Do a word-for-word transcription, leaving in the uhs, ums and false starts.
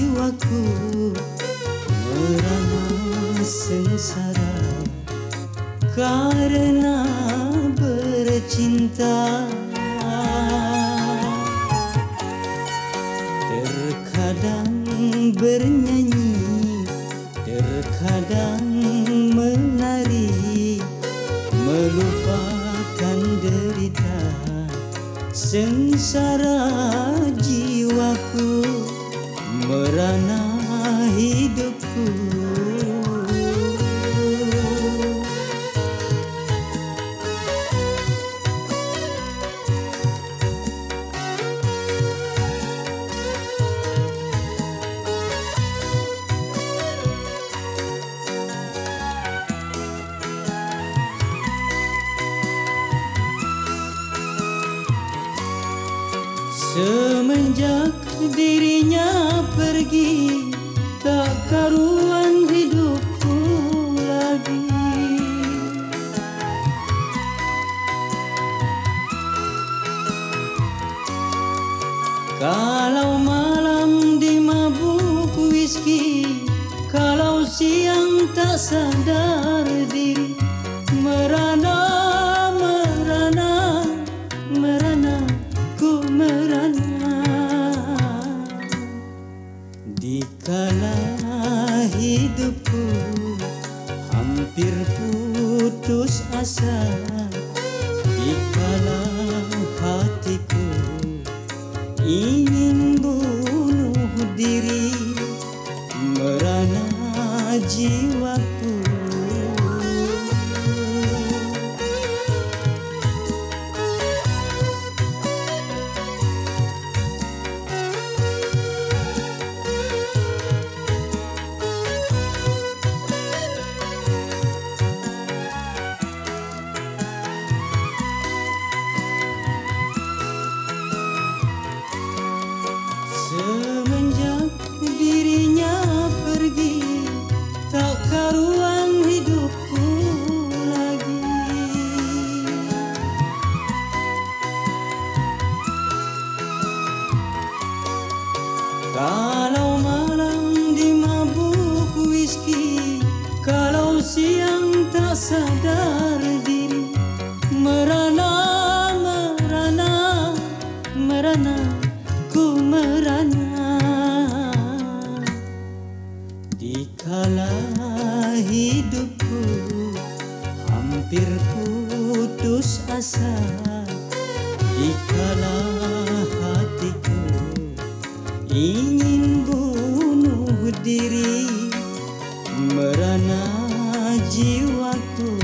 jiwaku merana sengsara karena bercinta. Terkadang bernyanyi, terkadang menari, melupakan derita sengsara jiwaku merana hidupku. Semenjak dirinya pergi, tak karuan hidupku lagi. Kalau malam dimabuk whisky, kalau siang tak sadar diri, merana, merana, merana, ku merana. Dikala hidupku hampir putus asa, dikala hatiku ingin bunuh diri, merana jiwaku. Semenjak dirinya pergi, tak karuan hidupku lagi. Kalau malam dimabuk whisky, kalau siang tak sadar diri, merana, merana, merana, ku merana. Dikala hidupku hampir putus asa, dikala hatiku ingin bunuh diri, merana jiwaku.